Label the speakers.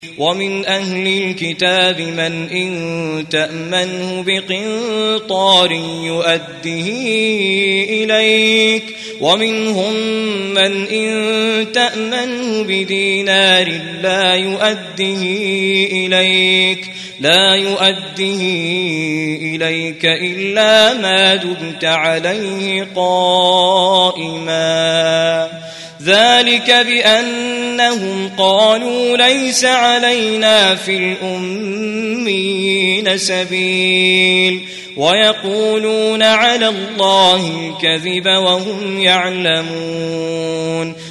Speaker 1: ومن أهل الكتاب من إن تأمنه بقنطار يؤده إليك ومنهم من إن تأمنه بدينار لا يؤده إليك إلا ما دمت عليه قائما ذلك بأنهم قالوا ليس علينا في الأميين سبيل ويقولون على الله الكذب وهم يعلمون